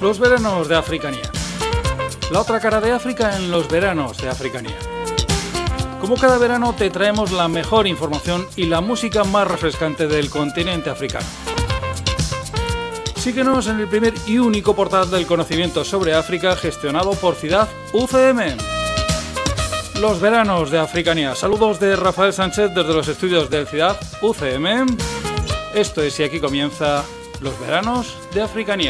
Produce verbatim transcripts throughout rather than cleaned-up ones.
Los veranos de Africanía. La otra cara de África en los veranos de Africanía. Como cada verano te traemos la mejor información y la música más refrescante del continente africano. Síguenos en el primer y único portal del conocimiento sobre África gestionado por Ciudad U C M. Los veranos de Africanía. Saludos de Rafael Sánchez desde los estudios del Ciudad U C M. Esto es y aquí comienza Los veranos de Africanía.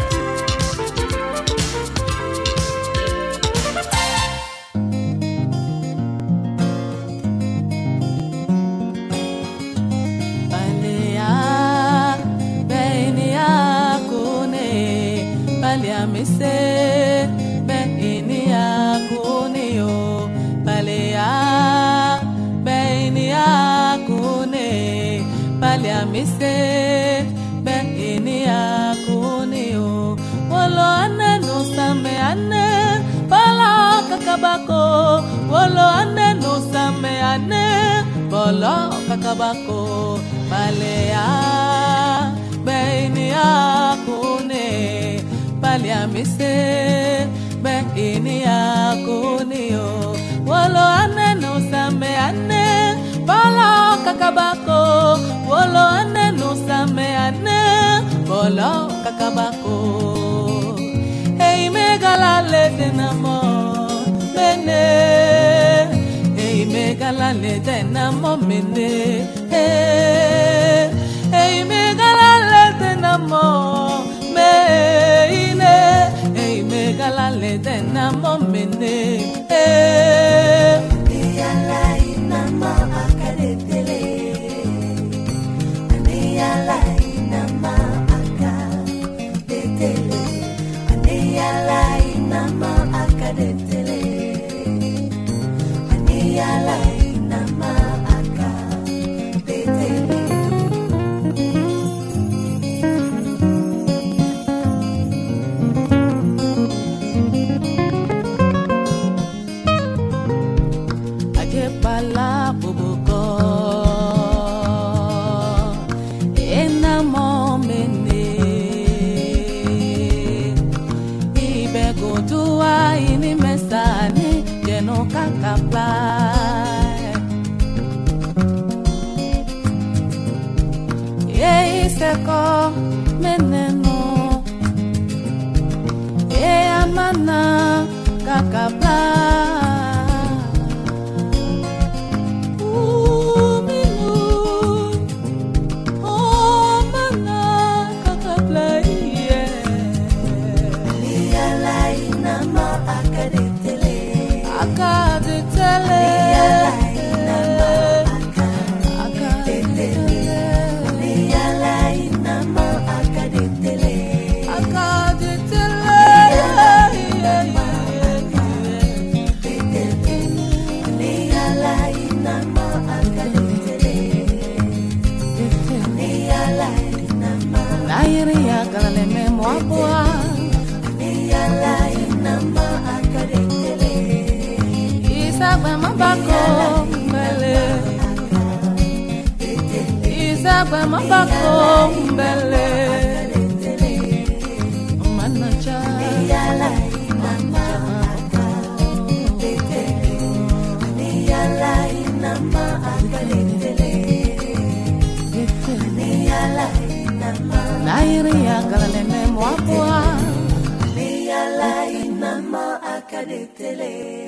Mise beini akune yo palea beini akune palea mise beini akune yo wolo ane no same ane pala kakabako wolo ane no same ane pala kakabako palea beini akune Palia mise be ini akunio wolo ane no same ane bolo kakabako wolo ane no same ane bolo kakabako hey megala le denamo mene hey megala le denamo mene hey hey megala le denamo Megala le dena momene eh Niala inama akadetele Niala inama akadetele Niala inama akadetele Niala inama akadetele Pala bubuko ena momene ibe godua ini mesani jeno kakapla ye iseko meneno ye amana kakapla Isabel mabako mbele manacha yala inama yala inama akaletele yala inama nairia kaleme mwapwa yala inama akaletele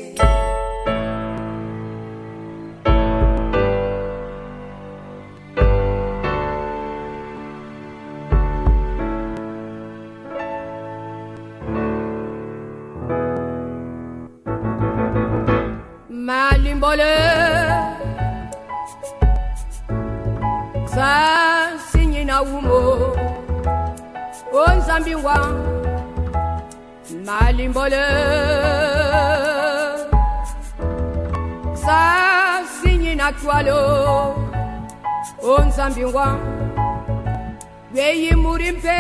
Malimbole Sa sinyina umo Onzambiwa Malimbole Sa sinyina kwalo Onzambiwa Weyi murimpe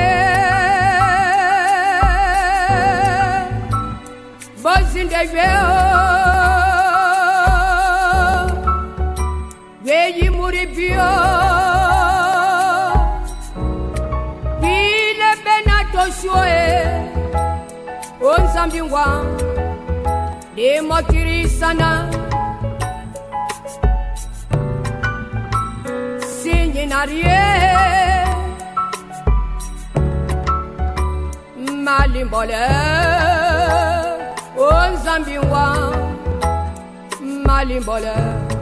Bozinde weo Weyi muribio Ile benato doshoe onzambingwa demokirisana sinyinarie malimbole onzambingwa malimbole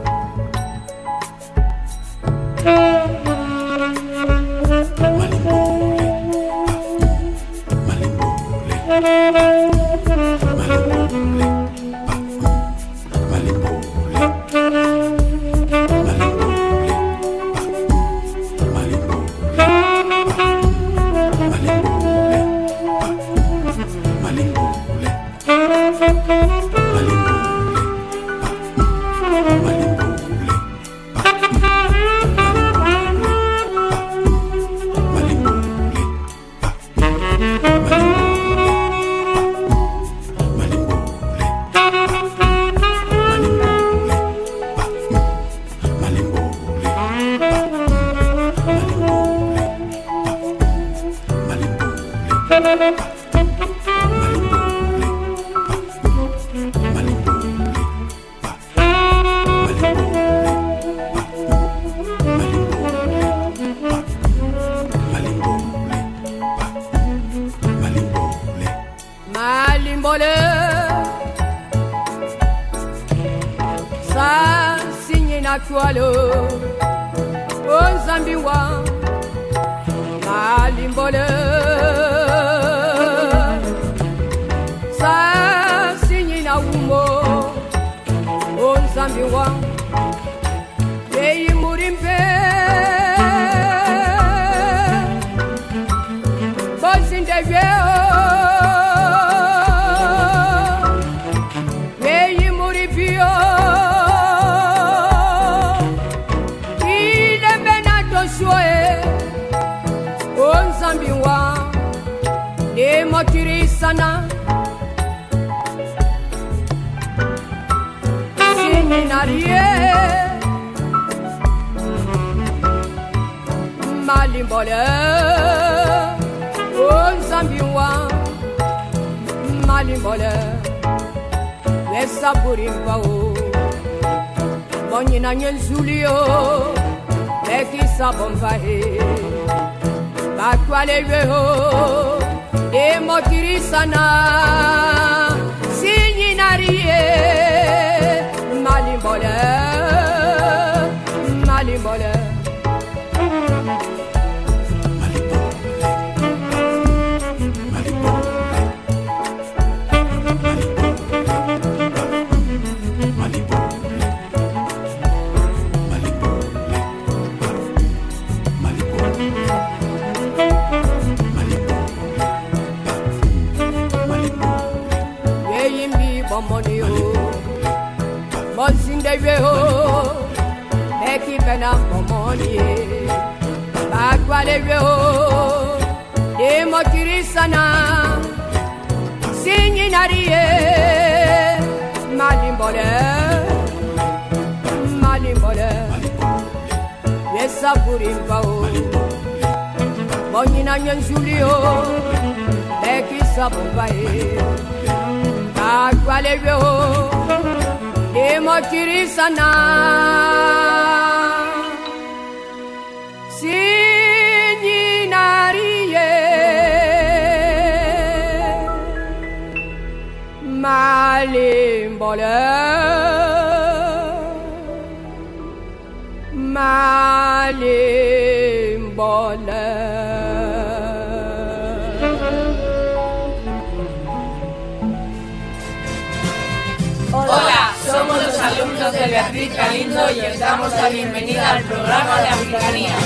Malimbole sa sinyina kwalo onzambiwa Malimbole sa sinyina umo onzambiwa Yeyi murimpe Bosindeveo Motirisana Siminarie Malimbole Onzambiwa Malimbole Wesa burimba o Bonyina nyenzulio Beki sabombahe Bakwale weho Demotirisana Sinyinarie Malimbole Malimbole Bonsindeveo Eki bena pomonie Bakwaleveo Demotirisana Sinyinarie Malimbole Malimbole Wesa burimbao Bonyina nyenzulio Eki sabombae Bakwaleveo Demotirisana Sinyinarie Malimbole Malimbole Hola, somos los alumnos de Beatriz Galindo y os damos la bienvenida al programa de Africanía.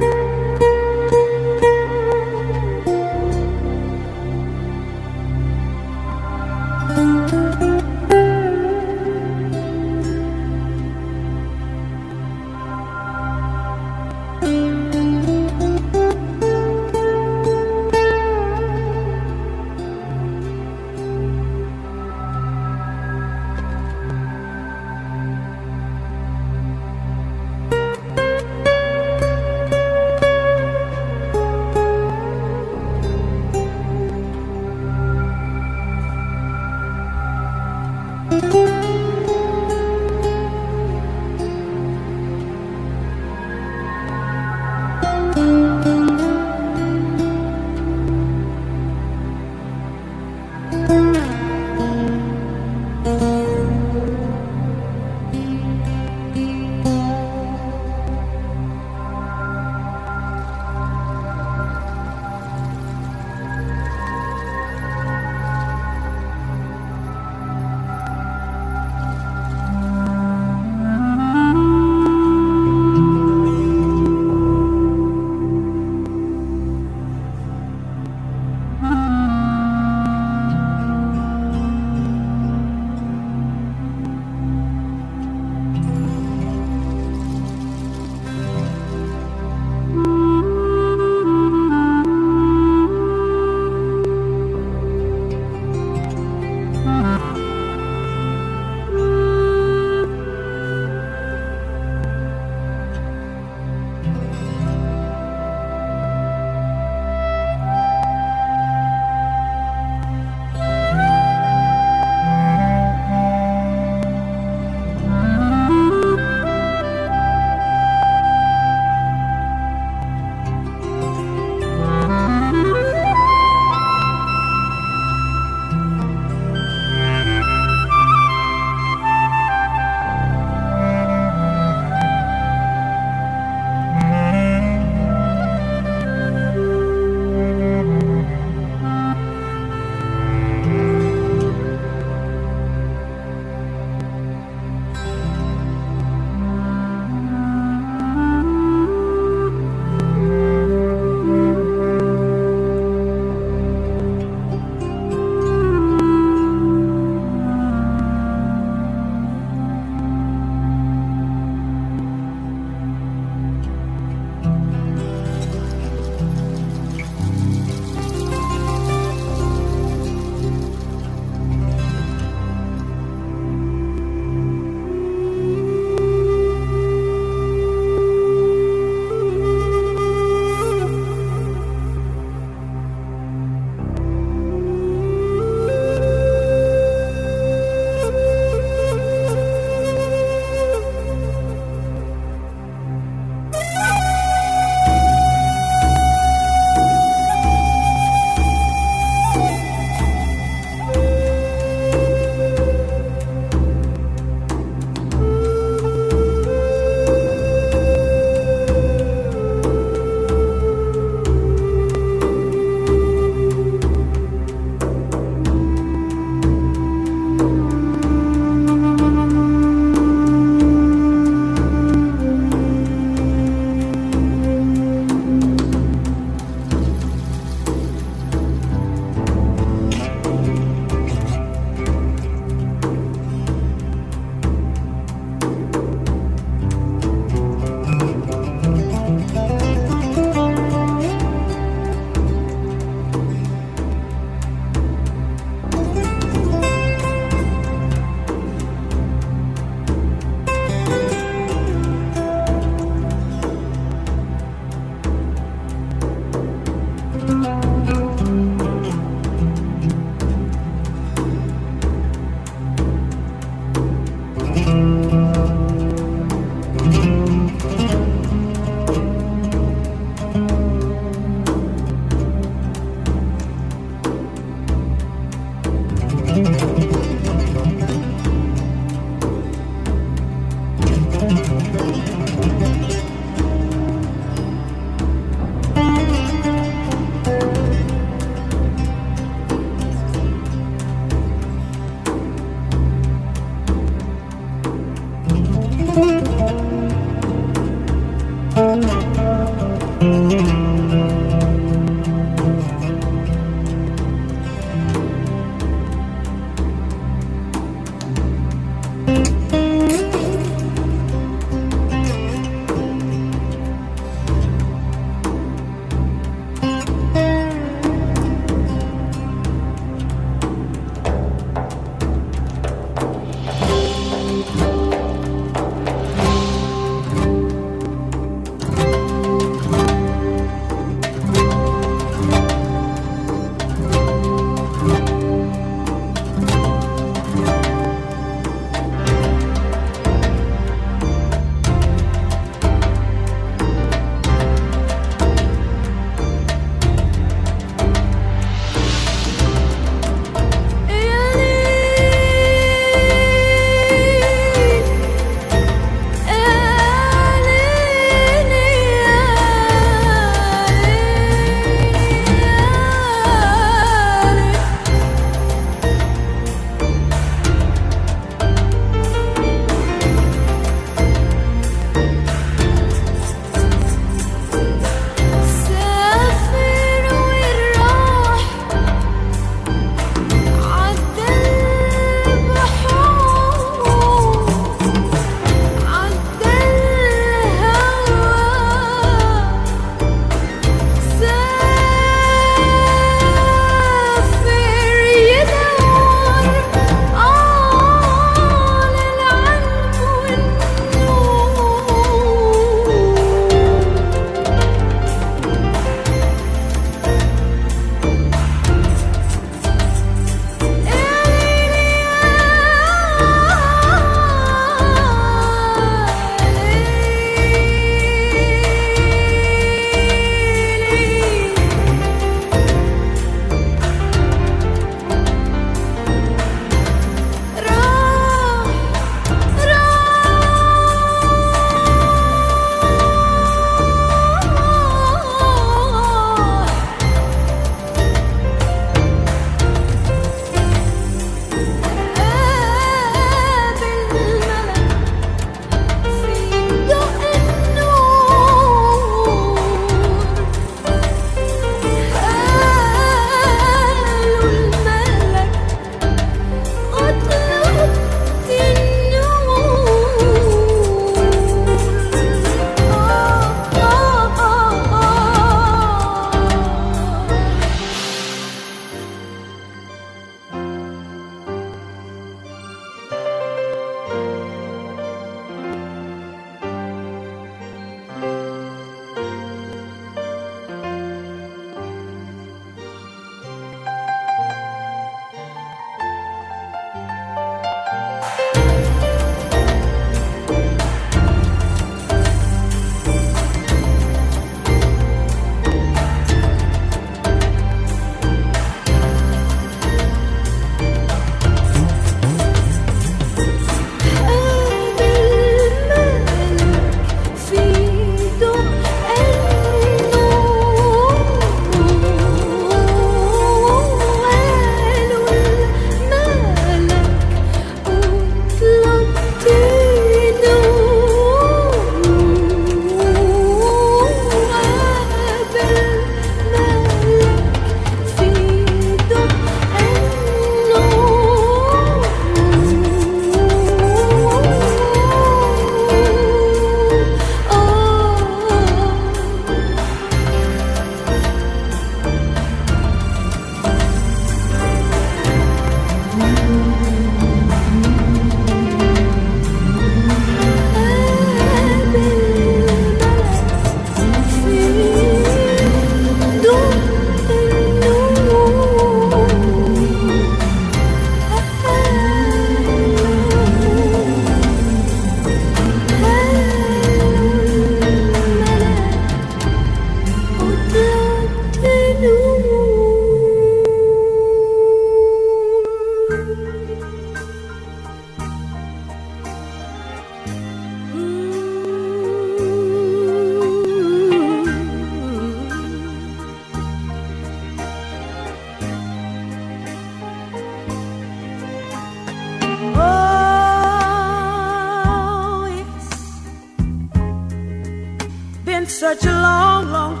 such a long, long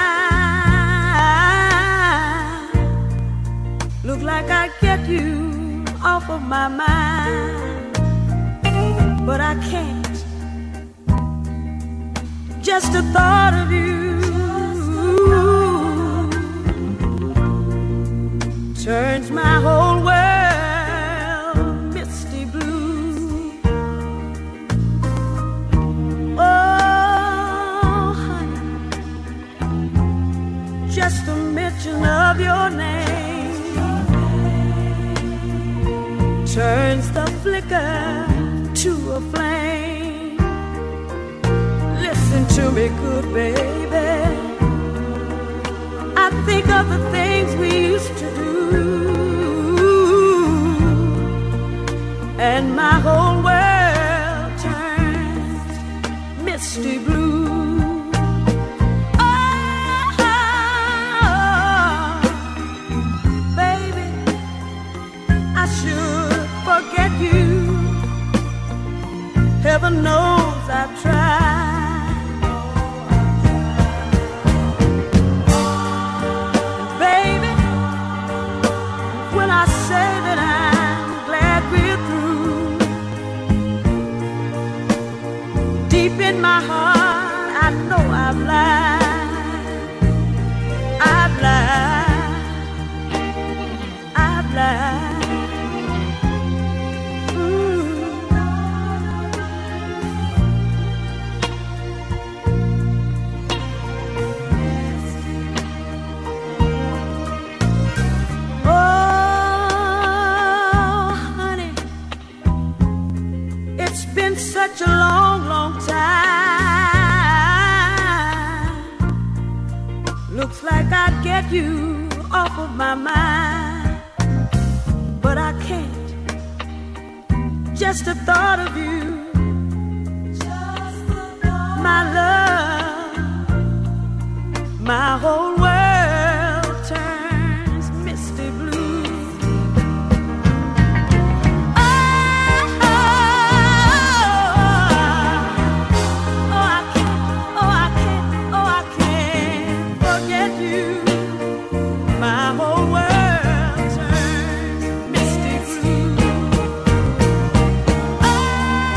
time. Look like I get you off of my mind, but I can't. Just the thought of you turns my whole world misty blue. Oh, honey, just the mention of your name turns the flicker to a flame. Listen to me, good baby. I think of the things we used to do, and my whole world turns misty blue. Oh, baby, I should forget you. Heaven knows I've tried. In my heart, I know I've lied, I've lied, I've lied. Mm. Oh, honey, it's been such a long, long time. Looks like I'd get you off of my mind, but I can't. Just the thought of you, my love, my whole world turns misty blue. Oh,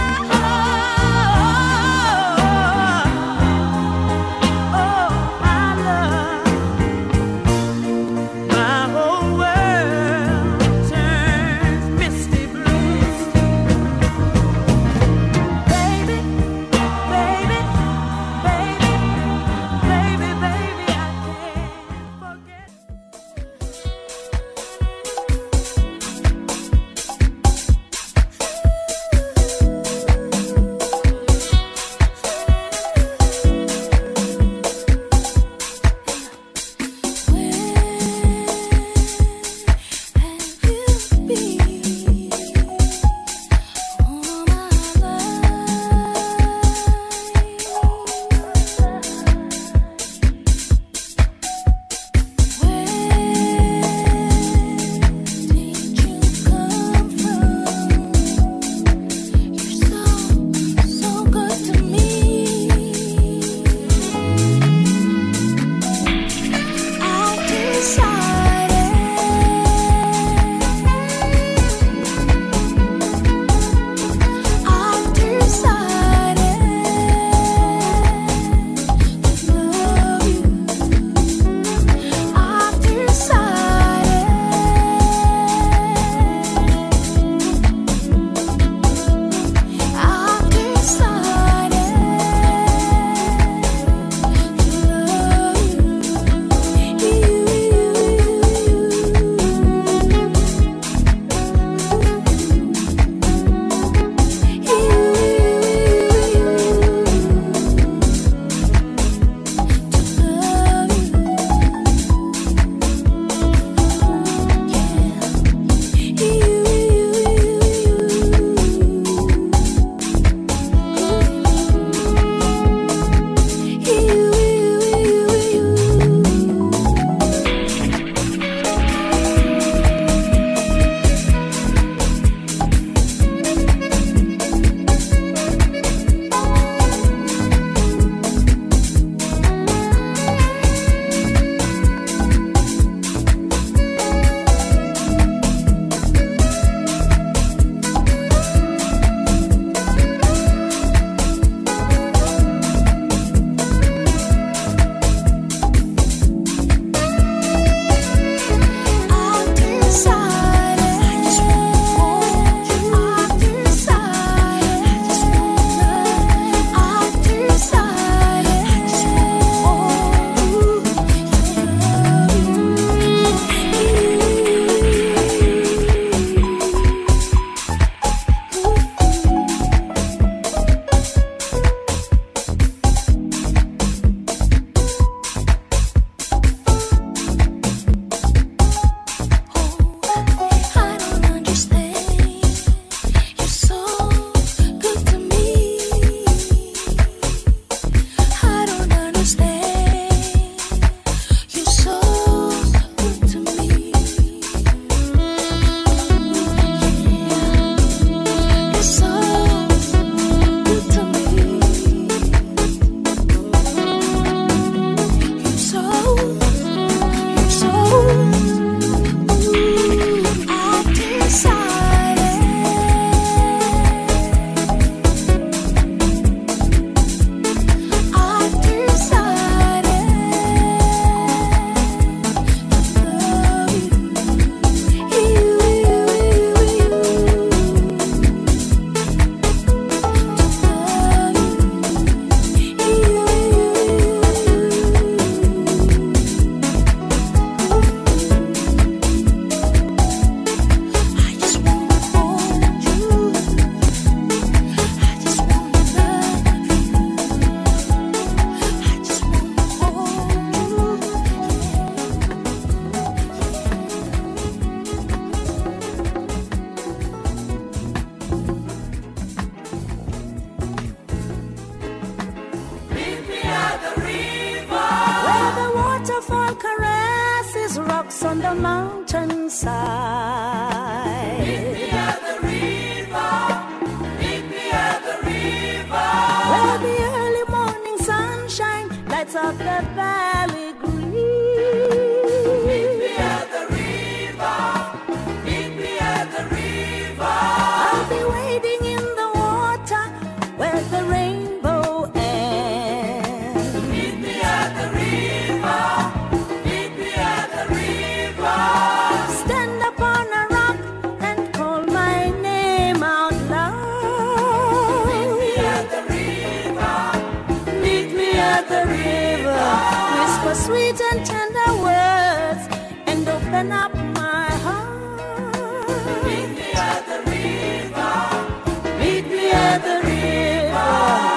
rocks on the mountainside. Meet me at the river, meet me at the river, where the early morning sunshine lights up the valley green. meet me at the river, meet me at the river, I'll be wading in the water where the rainbow ends. meet me at the river, meet me at the river, Stand upon a rock and call my name out loud. meet me at the river, Meet me at the river. Whisper sweet and tender words and open up my heart. meet me at the river, Meet me at the river.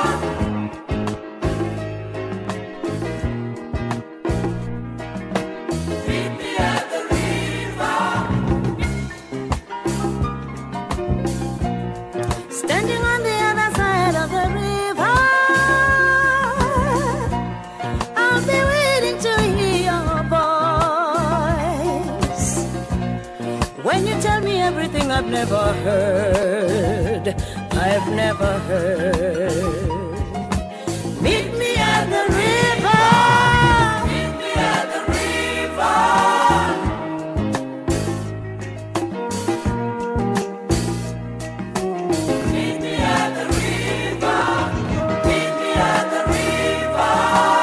meet me at the river, Standing on the other side of the river, I'll be waiting to hear your voice. When you tell me everything I've never heard, I've never heard. Meet me at the river. meet me at the river, meet me at the river, meet me at the river,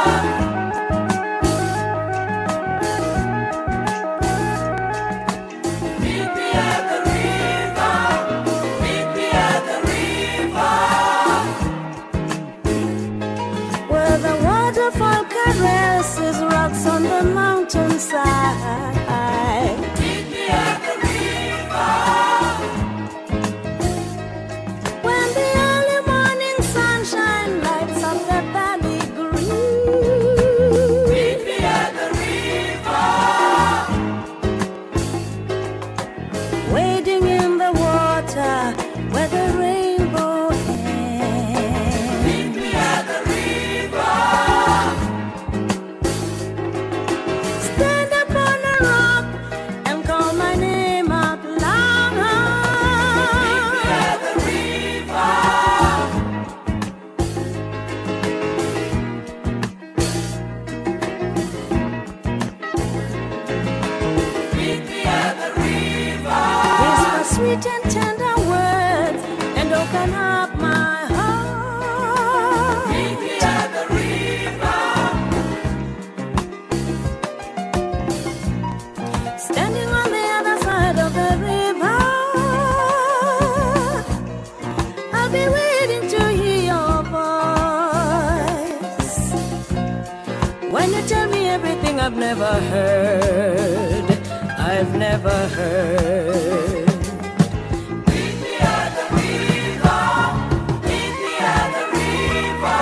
meet me at the river, meet me at the river, Where the waterfall caresses rocks on the mountainside. meet me at the river, When the early morning sunshine lights up the valley green. meet me at the river, Wading in the water where the rainbow ends. meet me at the river, Stand upon a rock and call my name out loud. at the river, meet me at the river, Whisper sweet and tender words and open up my heart. meet me at the river, Standing on the other side of the river, I'll be waiting to hear your voice. When you tell me everything I've never heard, I've never heard. meet me at the river, meet me at the river,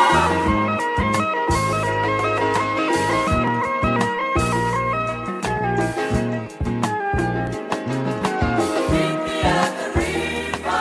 meet me at the river,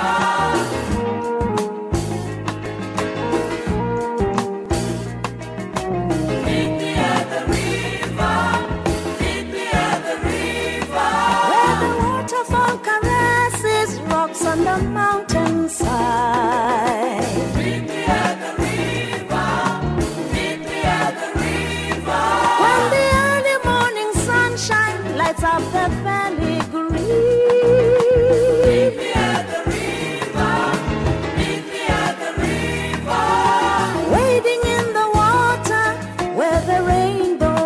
meet me at the river, meet me at the river, Where the waterfall caresses rocks on the mountainside. meet me at the river, meet me at the river, When the early morning sunshine lights up the valley green. meet me at the river, meet me at the river, Wading in the water where the rainbow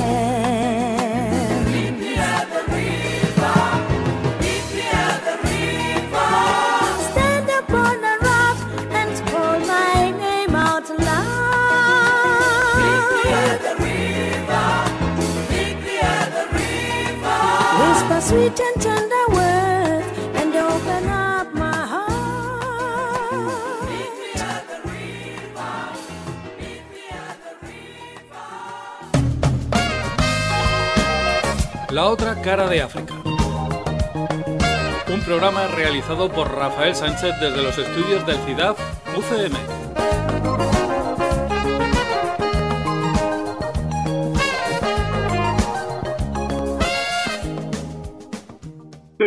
ends. meet me at the river, meet me at the river, Stand upon a rock and call my name out loud. meet me at the river, meet me at the river, Whisper sweet and tender words and open up my heart. meet me at the river, meet me at the river. La otra cara de África. Un programa realizado por Rafael Sánchez desde los estudios del CIDAD U C M.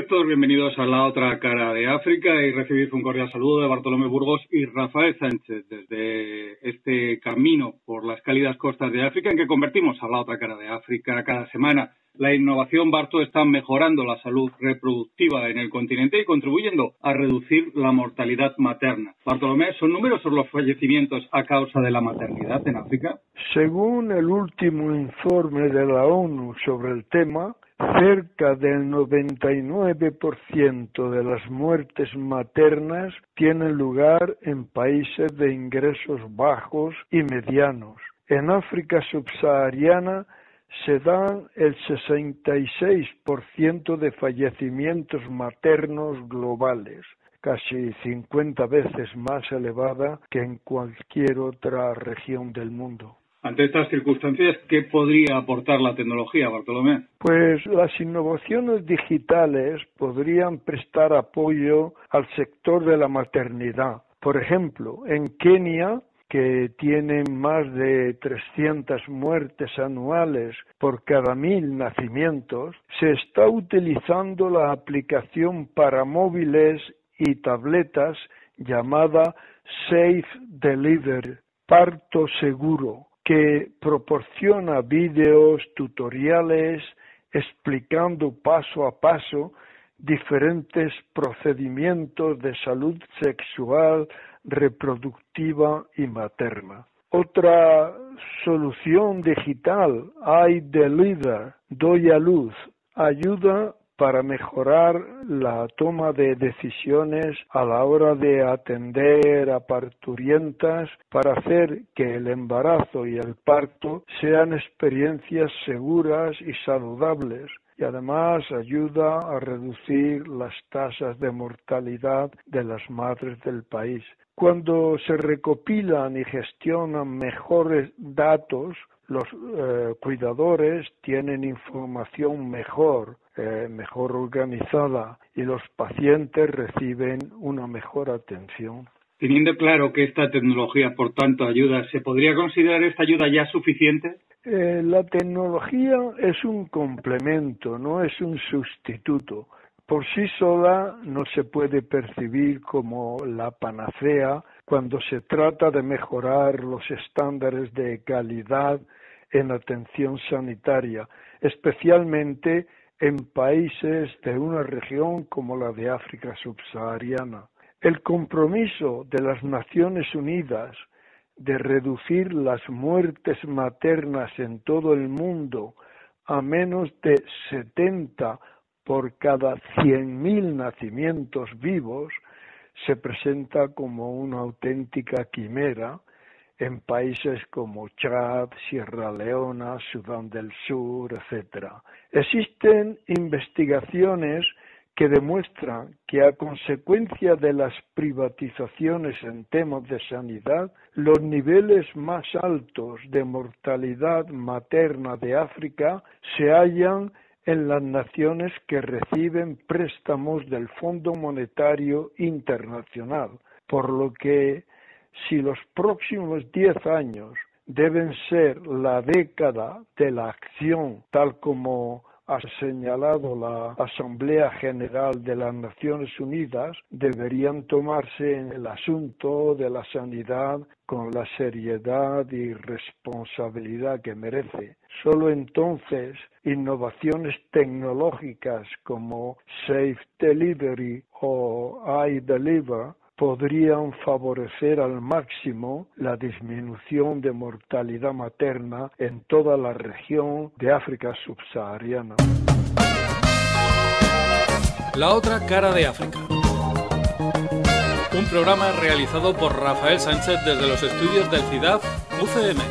todos bienvenidos a La Otra Cara de África y recibid un cordial saludo de Bartolomé Burgos y Rafael Sánchez desde este camino por las cálidas costas de África en que convertimos a La Otra Cara de África cada semana. La innovación, Barto, está mejorando la salud reproductiva en el continente y contribuyendo a reducir la mortalidad materna. Bartolomé, ¿son numerosos los fallecimientos a causa de la maternidad en África? Según el último informe de la ONU sobre el tema, cerca del noventa y nueve por ciento de las muertes maternas tienen lugar en países de ingresos bajos y medianos. En África subsahariana se dan el sesenta y seis por ciento de fallecimientos maternos globales, casi cincuenta veces más elevada que en cualquier otra región del mundo. Ante estas circunstancias, ¿qué podría aportar la tecnología, Bartolomé? Pues las innovaciones digitales podrían prestar apoyo al sector de la maternidad. Por ejemplo, en Kenia, que tienen más de trescientas muertes anuales por cada mil nacimientos, se está utilizando la aplicación para móviles y tabletas llamada Safe Delivery, parto seguro, que proporciona vídeos, tutoriales, explicando paso a paso diferentes procedimientos de salud sexual, reproductiva y materna. Otra solución digital, iDeliver, doy a luz, ayuda para mejorar la toma de decisiones a la hora de atender a parturientas para hacer que el embarazo y el parto sean experiencias seguras y saludables. Y además ayuda a reducir las tasas de mortalidad de las madres del país. Cuando se recopilan y gestionan mejores datos, los eh, cuidadores tienen información mejor, eh, mejor organizada y los pacientes reciben una mejor atención. Teniendo claro que esta tecnología, por tanto, ayuda, ¿se podría considerar esta ayuda ya suficiente? Eh, la tecnología es un complemento, no es un sustituto. Por sí sola no se puede percibir como la panacea cuando se trata de mejorar los estándares de calidad en atención sanitaria, especialmente en países de una región como la de África subsahariana. El compromiso de las Naciones Unidas de reducir las muertes maternas en todo el mundo a menos de setenta por cada cien mil nacimientos vivos se presenta como una auténtica quimera en países como Chad, Sierra Leona, Sudán del Sur, etcétera. Existen investigaciones que demuestran que a consecuencia de las privatizaciones en temas de sanidad, los niveles más altos de mortalidad materna de África se hallan en las naciones que reciben préstamos del Fondo Monetario Internacional, por lo que si los próximos diez años deben ser la década de la acción, tal como ha señalado la Asamblea General de las Naciones Unidas, deberían tomarse el asunto de la sanidad con la seriedad y responsabilidad que merece. Solo entonces innovaciones tecnológicas como Safe Delivery o iDeliver podrían favorecer al máximo la disminución de mortalidad materna en toda la región de África subsahariana. La otra cara de África. Un programa realizado por Rafael Sánchez desde los estudios del CIDAD U C M.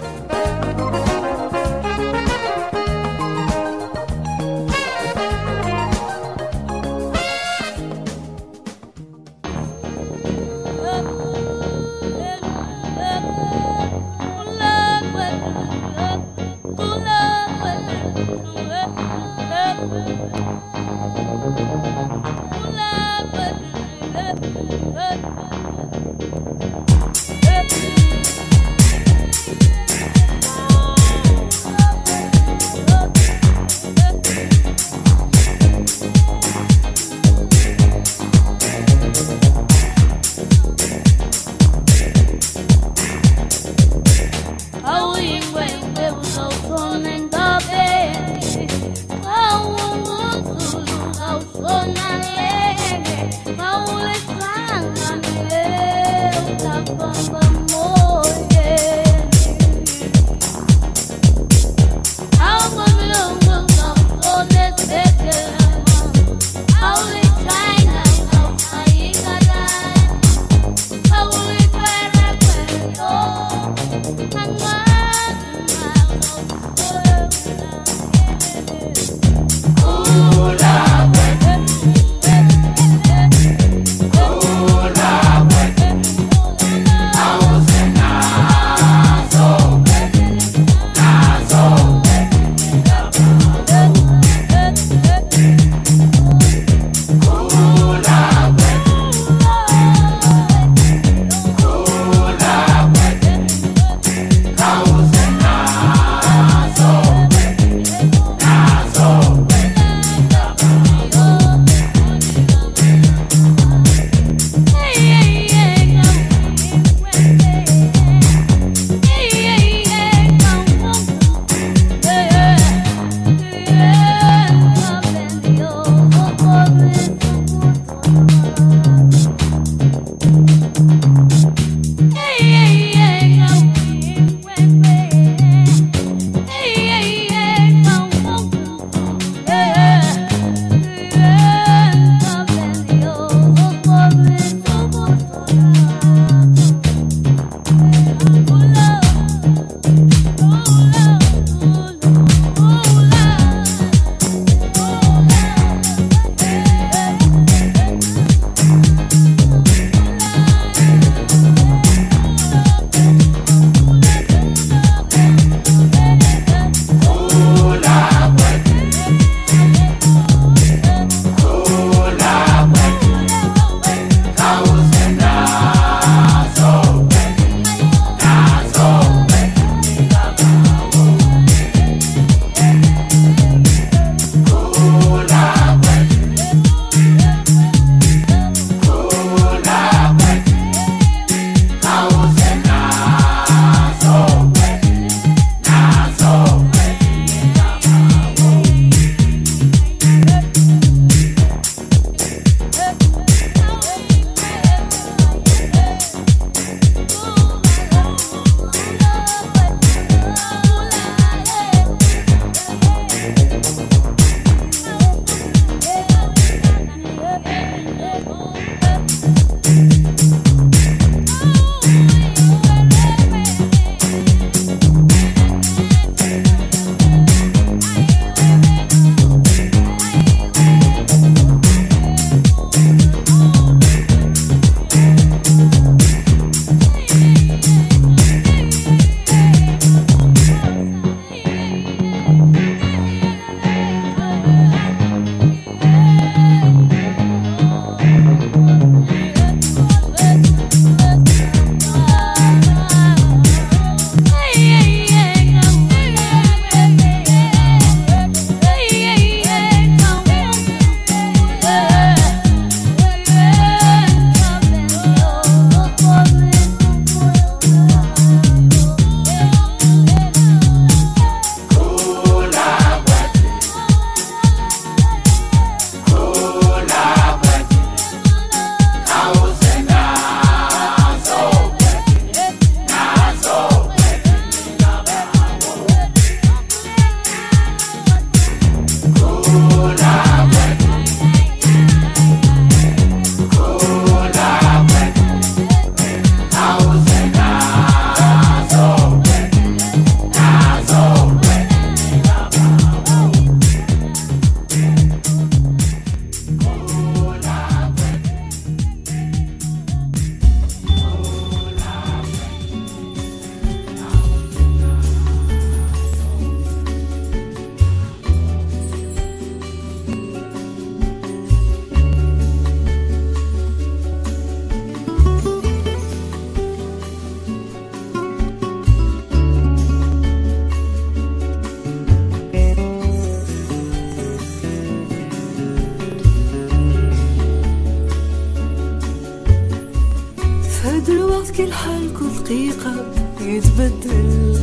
فدلوقت كل حال كل دقيقة يتبدل،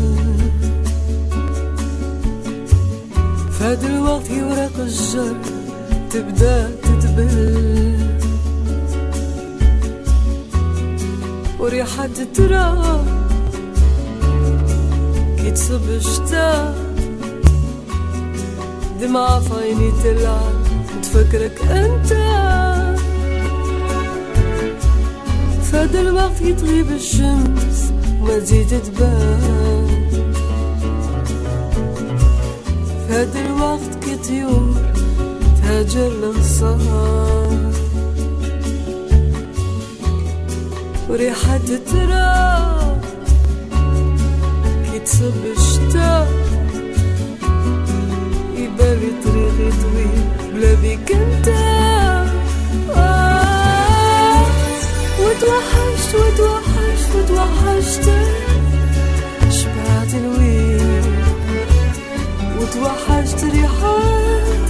فدلوقت ورق الشجر تبدأ تدبل، وريحة التراب كي تصب الشتا، دمعة في عيني تلعب تفكرك انت، فدلوقت كي تغيب الشمس ما تزيد تبان، فدلوقت كي طيور تهاجر الغصان، وريحة التراب كي تصب الشتا، يبالي طريقي طويل بلا بيك انت. آه وتوحشت وتوحشت وتوحشت، شبعت الويل وتوحشت ريحات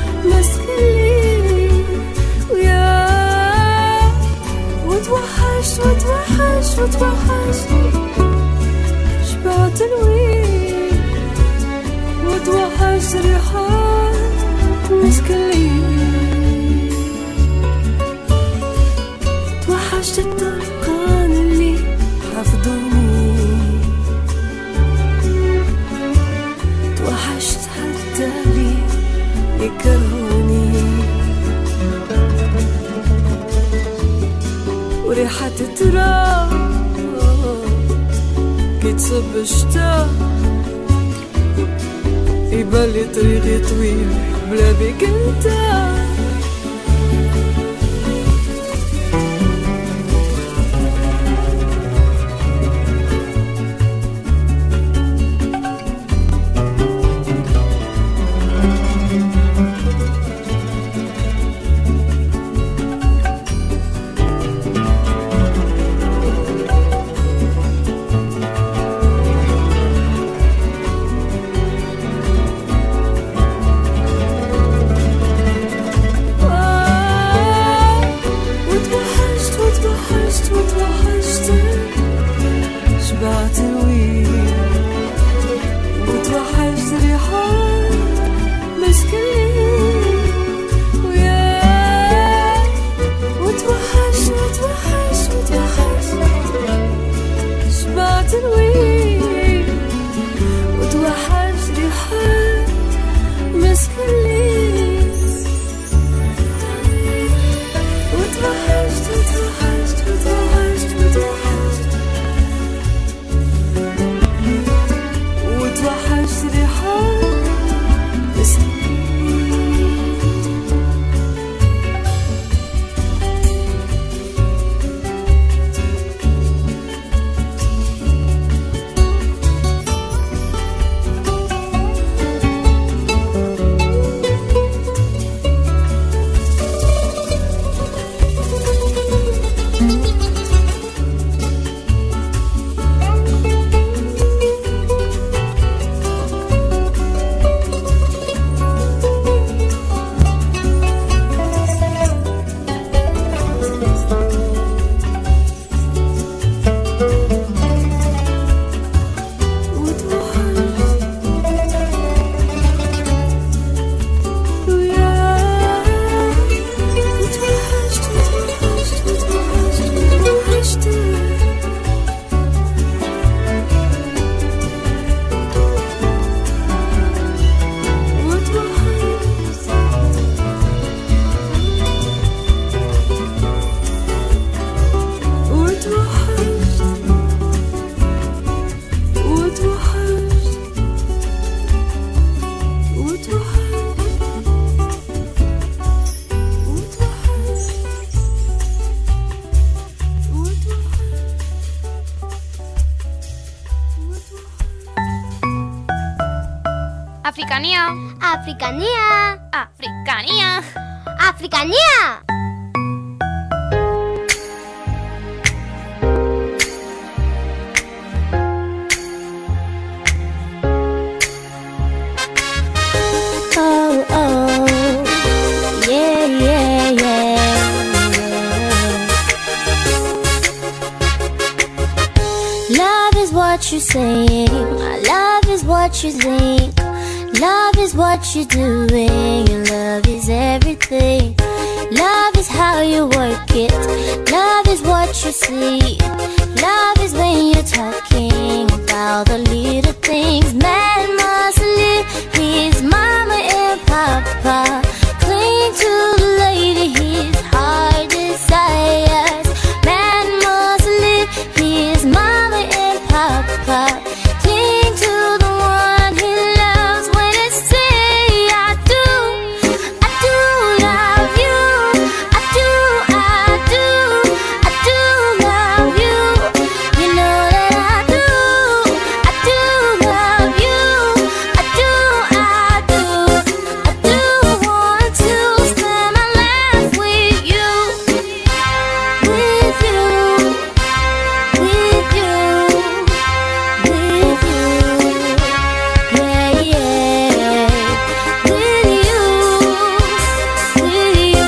مسكلي ويا، وتوحشت وتوحشت وتوحشت شبعت الويل وتوحشت ريحات مسكلي، توحشت الطرقان اللي حفظوني، توحشت حتى لي يكرهوني، وريحة التراب كي تصب الشتا، يبالي طريقي طويل بلا بيك انت. Africanía. Africanía. Africanía. Africanía. Oh, oh. Yeah, yeah, yeah, yeah. what you're saying. Love is what you think. Love is what you're doing. Your love is everything. Love is how you work it. Love is what you see. Love is when you're talking about the little things. Man must live his mama and papa. Cling to the lady his heart desires. Man must live his mama and papa. Cling to the one he loves when it's say I do. I do love you. I do, I do, I do love you. You know that I do. I do love you. I do, I do, I do want to spend my life with you, with you, with you, with you, yeah, yeah, with you, with you.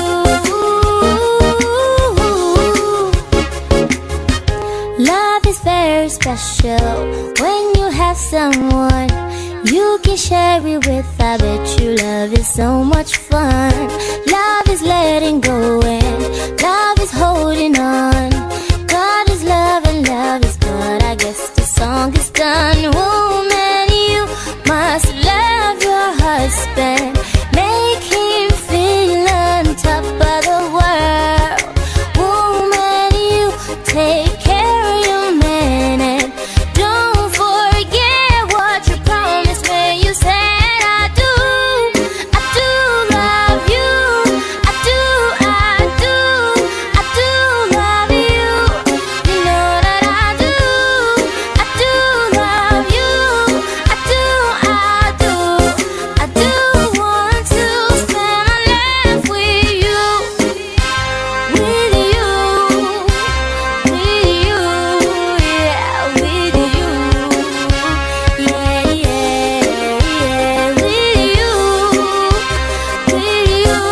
Love is very special when you have someone you can share it with. I bet you love is so much fun. Love is letting go and love is holding on. God is love and love is God. I guess the song is done. Woman, you must love your husband. Make him feel on top of the world. Woman, you take care of your man and don't forget what you promised when you said I do. I do love you. I do, I do, I do love you. You know that I do. I do love you. I do, I do, I do want to spend my life with you, with you, with you, yeah, with you, yeah, yeah, yeah, with you, with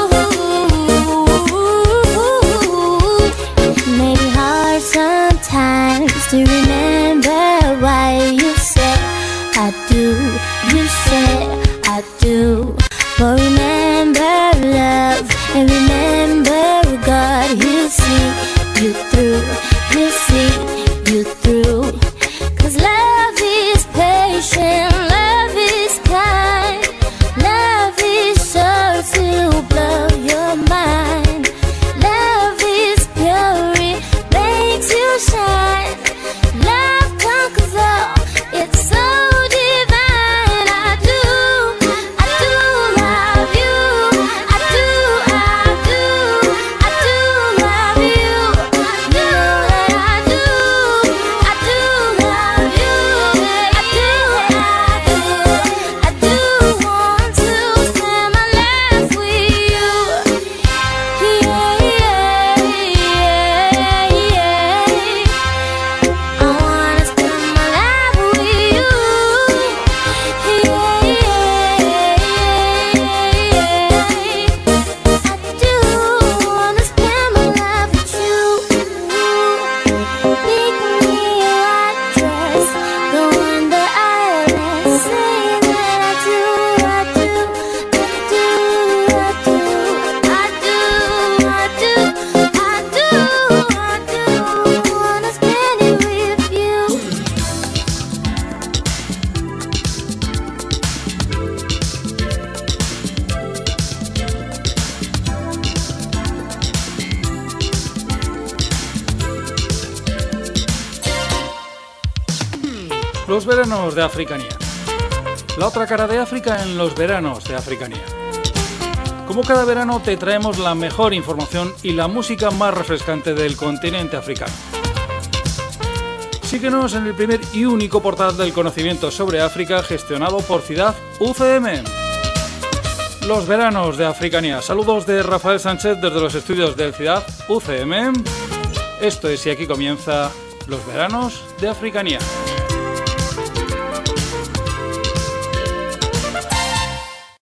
you. Maybe hard sometimes to remember why you said I do. You said I do. But remember love and remember God. He'll see you through. He'll see you through. 'Cause love is patient. Love is kind. Love is sure to blow your mind. Love is pure. It makes you shine. Love conquers all. It's so divine. I do, I do love you. I do, I do, I do love you. You know that I do. I do love you. I do, I do, I do want to spend my life with you. Yeah, yeah, yeah, yeah. I wanna spend my life with you. Yeah, yeah, yeah, yeah. I do wanna spend my life with you. Pick me your address, go on the island, say that I do, I do, I do, I do, I do, I do, I do, I do wanna spend it with you. Los veranos de Africanía. La otra cara de África en los veranos de Africanía. Como cada verano te traemos la mejor información y la música más refrescante del continente africano. Síguenos en el primer y único portal del conocimiento sobre África gestionado por Ciudad U C M. Los veranos de Africanía. Saludos de Rafael Sánchez desde los estudios del Ciudad U C M. Esto es y aquí comienza los veranos de Africanía.